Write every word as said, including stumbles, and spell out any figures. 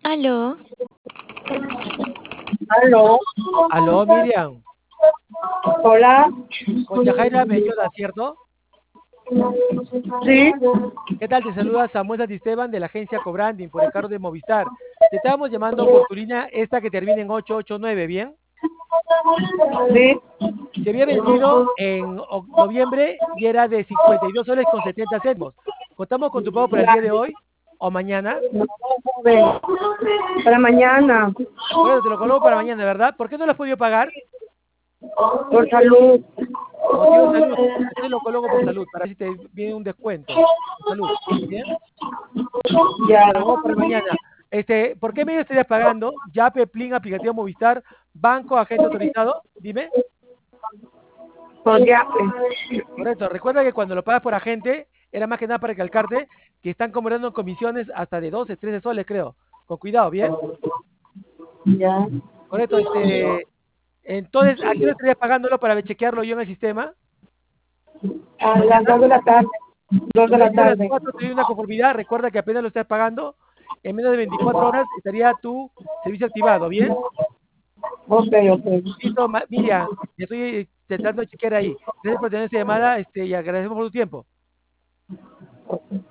Aló, Aló, Aló, Miriam, hola, con Yajaira Belloda, ¿cierto? sí, ¿Qué tal? Te saluda Samuel Santisteban de la agencia Cobranding por encargo de Movistar. Te estábamos llamando por tu línea esta que termina en ocho ocho nueve, ¿bien? sí, Se había vencido en o- noviembre y era de cincuenta y dos soles con setenta céntimos. ¿Contamos con tu pago para el día de hoy o mañana? no, joven, para mañana, Por eso te lo coloco para mañana, ¿verdad? ¿Por qué no lo has podido pagar? por salud, Motivo de salud. Entonces lo coloco por salud, para ver si te viene un descuento. Por salud. ¿Bien? ya, Te lo hago para mañana. Este, ¿por qué medio estarías pagando? Yape, Plin, aplicativo Movistar, banco, agente autorizado. Dime. por ya, Correcto. Recuerda que cuando lo pagas por agente, era más que nada para recalcarte que están cobrando comisiones hasta de doce, trece soles, creo. Con cuidado, ¿bien? ya, Correcto. Este, entonces, ¿a qué hora estarías pagándolo para chequearlo yo en el sistema? a las Mañana. dos de la tarde, dos de Entonces, la yo a las tarde, cuatro te doy una conformidad. Recuerda que apenas lo estás pagando, en menos de veinticuatro horas estaría tu servicio activado, ¿bien? ok, ok. Listo, Ma- Miriam, ya estoy eh, tratando de chequear ahí. Gracias por tener esta llamada, este, y agradecemos por tu tiempo.